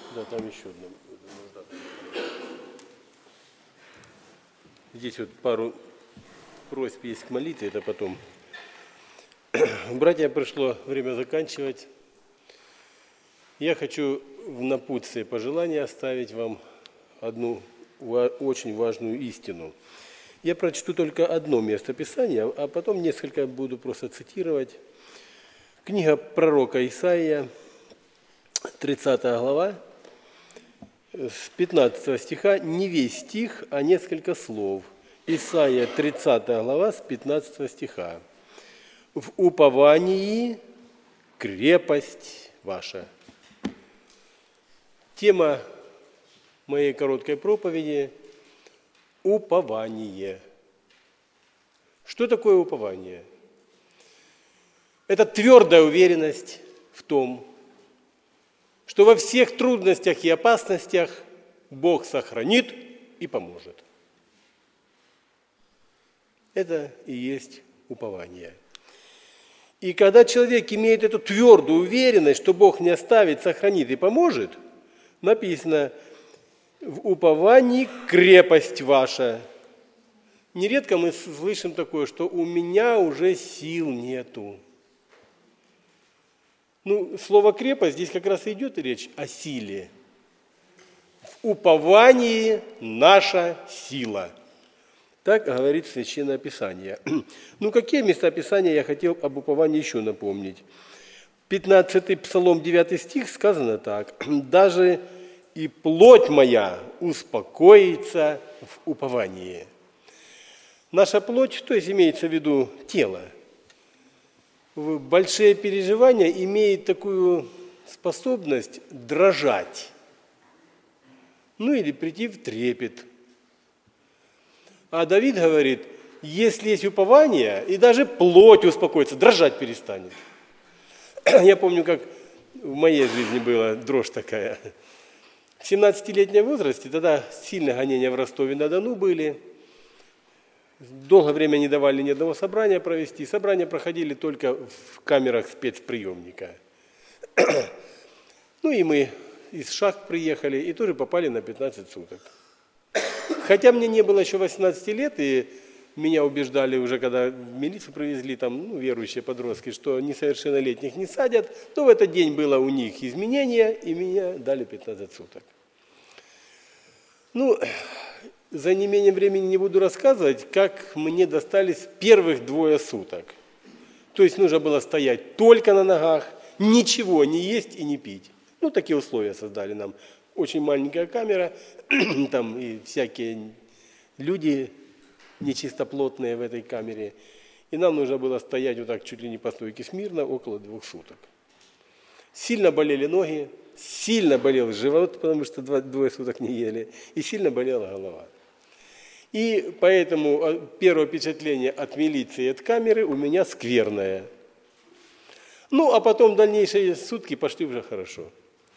Да, там еще одна нужда. Здесь вот пару просьб есть к молитве, это потом. Братья, пришло время заканчивать. Я хочу в напутствие пожелания оставить вам одну очень важную истину. Я прочту только одно место Писания, а потом несколько буду просто цитировать. Книга пророка Исаия, 30 глава, с 15 стиха, не весь стих, а несколько слов. Исаия, 30 глава, с 15 стиха. «В уповании крепость ваша». Тема моей короткой проповеди – упование. Что такое упование? Это твердая уверенность в том, что во всех трудностях и опасностях Бог сохранит и поможет. Это и есть упование. И когда человек имеет эту твердую уверенность, что Бог не оставит, сохранит и поможет, написано: в уповании крепость ваша. Нередко мы слышим такое, что у меня уже сил нету. Слово крепость, здесь как раз и идет речь о силе. В уповании наша сила. Так говорит Священное Писание. Какие места Писания я хотел об уповании еще напомнить? 15-й Псалом, 9 стих сказано так: «Даже и плоть моя успокоится в уповании». Наша плоть, то есть имеется в виду тело, в большие переживания имеет такую способность дрожать, или прийти в трепет. А Давид говорит: если есть упование, и даже плоть успокоится, дрожать перестанет. Я помню, как в моей жизни была дрожь такая. В 17-летнем возрасте, тогда сильные гонения в Ростове-на-Дону были. Долгое время не давали ни одного собрания провести. Собрания проходили только в камерах спецприемника. И мы из шахт приехали и тоже попали на 15 суток. Хотя мне не было еще 18 лет, и меня убеждали уже, когда в милицию привезли, верующие подростки, что несовершеннолетних не садят, то в этот день было у них изменение, и меня дали 15 суток. За неимением времени не буду рассказывать, как мне достались первых 2 суток. То есть нужно было стоять только на ногах, ничего не есть и не пить. Такие условия создали нам. Очень маленькая камера, там и всякие люди нечистоплотные в этой камере. И нам нужно было стоять вот так чуть ли не по стойке смирно около 2 суток. Сильно болели ноги, сильно болел живот, потому что 2 суток не ели, и сильно болела голова. И поэтому первое впечатление от милиции и от камеры у меня скверное. А потом дальнейшие сутки пошли уже хорошо.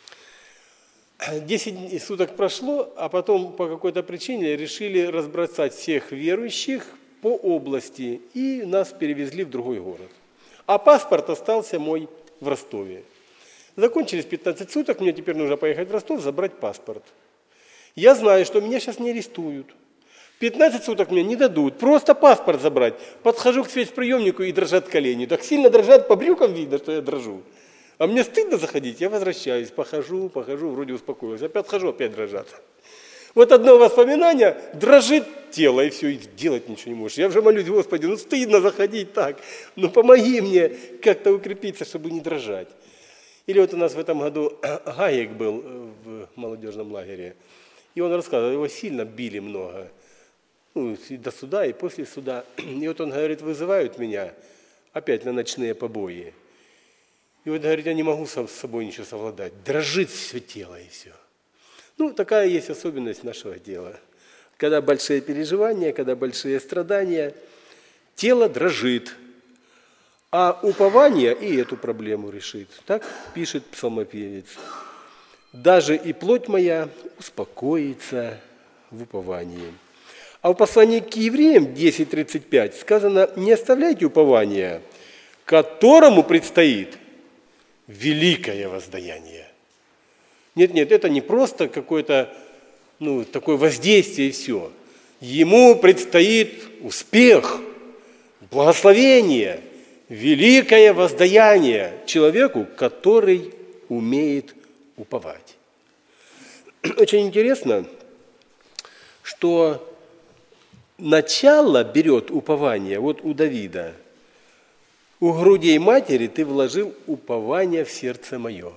10 суток прошло, а потом по какой-то причине решили разбросать всех верующих по области, и нас перевезли в другой город. А паспорт остался мой в Ростове. Закончились 15 суток, мне теперь нужно поехать в Ростов, забрать паспорт. Я знаю, что меня сейчас не арестуют. 15 суток мне не дадут, просто паспорт забрать. Подхожу к спецприемнику и дрожат колени. Так сильно дрожат, по брюкам видно, что я дрожу. А мне стыдно заходить, я возвращаюсь, похожу, вроде успокоился. Опять хожу, опять дрожат. Вот одно воспоминание, дрожит тело, и все, и делать ничего не можешь. Я уже молюсь: Господи, стыдно заходить так. Помоги мне как-то укрепиться, чтобы не дрожать. Или вот у нас в этом году Гаек был в молодежном лагере. И он рассказывал, его сильно били много. И до суда, и после суда. И вот он говорит: вызывают меня опять на ночные побои. И вот, говорит, я не могу с собой ничего совладать. Дрожит все тело и все. Такая есть особенность нашего дела. Когда большие переживания, когда большие страдания, тело дрожит. А упование и эту проблему решит. Так пишет псалмопевец. «Даже и плоть моя успокоится в уповании». А в послании к евреям 10:35 сказано: «Не оставляйте упования, которому предстоит великое воздаяние». Нет, это не просто какое-то такое воздействие и все. Ему предстоит успех, благословение, великое воздаяние человеку, который умеет уповать. Очень интересно, что начало берет упование, вот у Давида. У грудей матери ты вложил упование в сердце мое.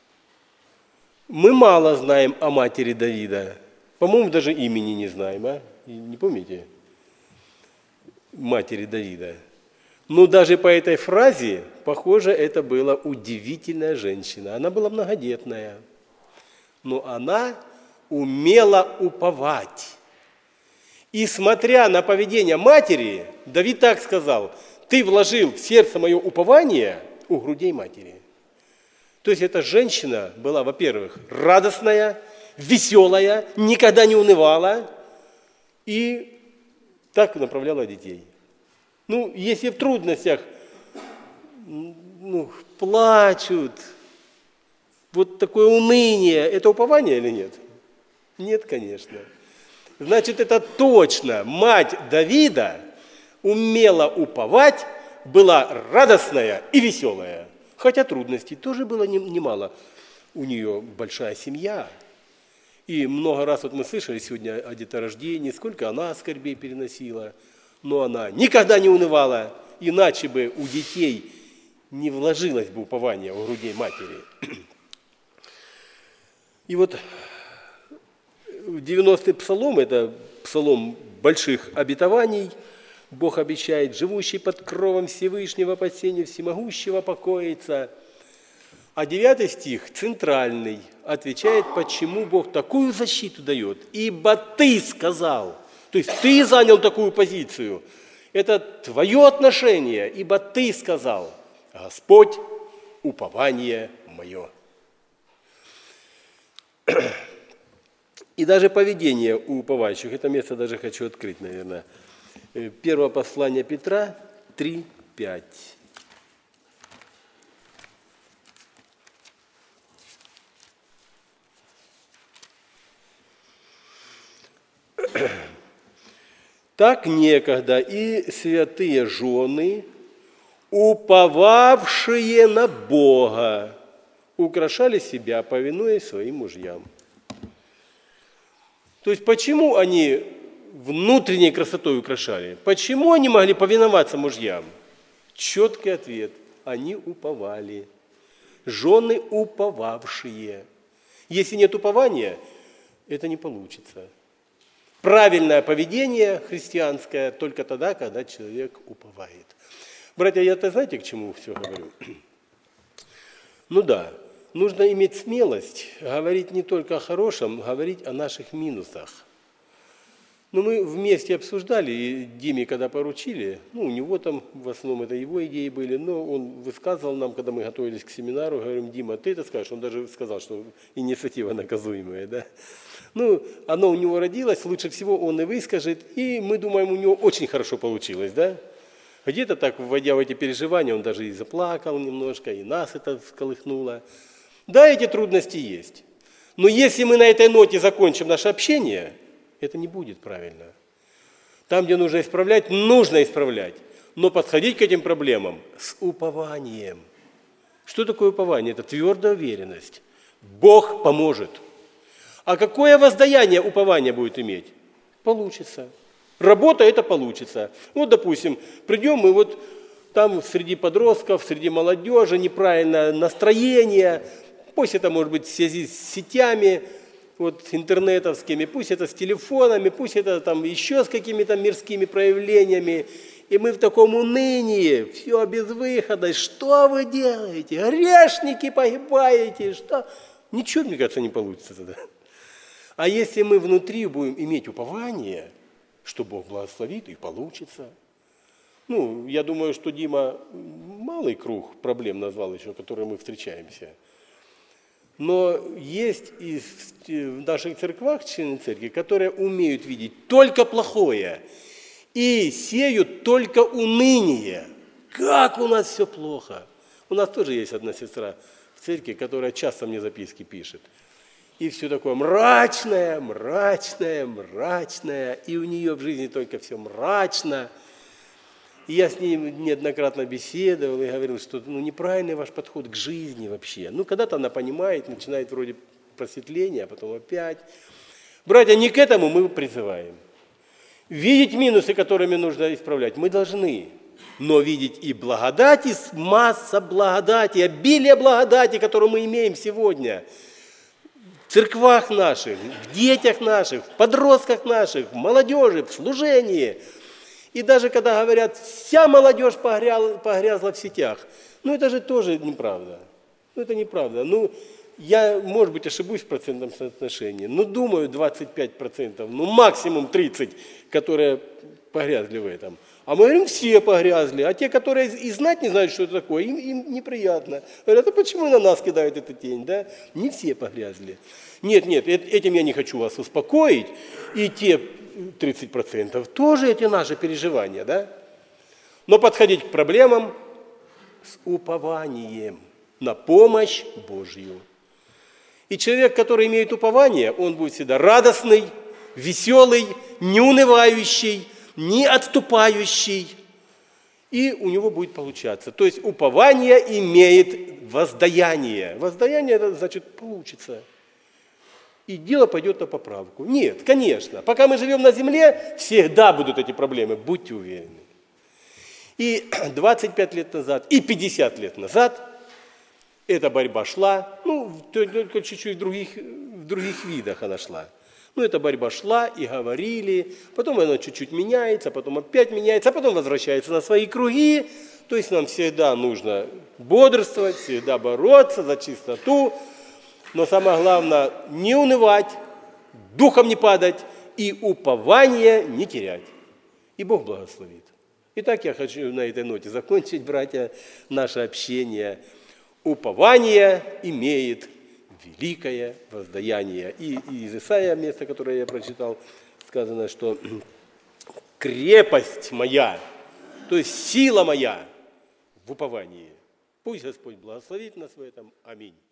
Мы мало знаем о матери Давида. По-моему, даже имени не знаем, а? Не помните? Матери Давида. Но даже по этой фразе, похоже, это была удивительная женщина. Она была многодетная. Но она умела уповать. И смотря на поведение матери, Давид так сказал: ты вложил в сердце мое упование у грудей матери. То есть эта женщина была, во-первых, радостная, веселая, никогда не унывала и так направляла детей. Если в трудностях плачут, вот такое уныние, это упование или нет? Нет, конечно. Значит, это точно мать Давида умела уповать, была радостная и веселая. Хотя трудностей тоже было немало. У нее большая семья. И много раз мы слышали сегодня о деторождении, сколько она скорбей переносила. Но она никогда не унывала, иначе бы у детей не вложилось бы упование у грудей матери. И вот 90-й псалом, это псалом больших обетований. Бог обещает: живущий под кровом Всевышнего, под сенью всемогущего покоится. А 9 стих, центральный, отвечает, почему Бог такую защиту дает. Ибо ты сказал, то есть ты занял такую позицию. Это твое отношение, ибо ты сказал: Господь, упование мое. И даже поведение у уповающих, это место даже хочу открыть, наверное. Первое послание Петра 3:5. Так некогда и святые жены, уповавшие на Бога, украшали себя, повинуясь своим мужьям. То есть почему они внутренней красотой украшали? Почему они могли повиноваться мужьям? Четкий ответ. Они уповали. Жены уповавшие. Если нет упования, это не получится. Правильное поведение христианское только тогда, когда человек уповает. Братья, я-то знаете, к чему все говорю? Да, нужно иметь смелость говорить не только о хорошем, говорить о наших минусах. Мы вместе обсуждали, и Диме, когда поручили, у него там в основном это его идеи были, но он высказывал нам, когда мы готовились к семинару, говорим: Дима, ты это скажешь? Он даже сказал, что инициатива наказуемая, да? Оно у него родилось, лучше всего он и выскажет, и мы думаем, у него очень хорошо получилось, да? Где-то так, вводя в эти переживания, он даже и заплакал немножко, и нас это всколыхнуло. Да, эти трудности есть. Но если мы на этой ноте закончим наше общение, это не будет правильно. Там, где нужно исправлять, нужно исправлять. Но подходить к этим проблемам с упованием. Что такое упование? Это твердая уверенность. Бог поможет. А какое воздаяние упование будет иметь? Получится. Работа это получится. Допустим, придем мы там среди подростков, среди молодежи неправильное настроение, пусть это может быть в связи с сетями интернетовскими, пусть это с телефонами, пусть это там еще с какими-то мирскими проявлениями. И мы в таком унынии, все без выхода. Что вы делаете? Грешники погибаете. Что? Ничего, мне кажется, не получится тогда. А если мы внутри будем иметь упование, что Бог благословит, и получится. Я думаю, что Дима малый круг проблем назвал еще, которые мы встречаемся. Но есть и в наших церквах члены церкви, которые умеют видеть только плохое и сеют только уныние. Как у нас все плохо. У нас тоже есть одна сестра в церкви, которая часто мне записки пишет. и все такое мрачное, мрачное, мрачное, и у нее в жизни только все мрачно. И я с ней неоднократно беседовал и говорил, что неправильный ваш подход к жизни вообще. Когда-то она понимает, начинает вроде просветления, а потом опять. Братья, не к этому мы призываем. Видеть минусы, которыми нужно исправлять, мы должны. Но видеть и благодать, и масса благодати, обилие благодати, которую мы имеем сегодня. В церквах наших, в детях наших, в подростках наших, в молодежи, в служении. И даже когда говорят, вся молодежь погрязла в сетях, это же тоже неправда. Это неправда. Я, может быть, ошибусь в процентном соотношении, но думаю 25%, максимум 30%, которые погрязли в этом. А мы говорим, все погрязли, а те, которые и знать не знают, что это такое, им неприятно. Говорят, а почему на нас кидают эту тень, да? Не все погрязли. Нет, этим я не хочу вас успокоить, и те 30% тоже эти наши переживания, да? Но подходить к проблемам с упованием на помощь Божью. И человек, который имеет упование, он будет всегда радостный, веселый, не унывающий, не отступающий. И у него будет получаться. То есть упование имеет воздаяние. Воздаяние, это значит получится. И дело пойдет на поправку. Нет, конечно. Пока мы живем на земле, всегда будут эти проблемы, будьте уверены. И 25 лет назад, и 50 лет назад эта борьба шла, только чуть-чуть в других видах она шла. Эта борьба шла, и говорили, потом она чуть-чуть меняется, потом опять меняется, а потом возвращается на свои круги. То есть нам всегда нужно бодрствовать, всегда бороться за чистоту. Но самое главное, не унывать, духом не падать и упование не терять. И Бог благословит. Итак, я хочу на этой ноте закончить, братья, наше общение. Упование имеет великое воздаяние. И из Исаия, место, которое я прочитал, сказано, что крепость моя, то есть сила моя в уповании. Пусть Господь благословит нас в этом. Аминь.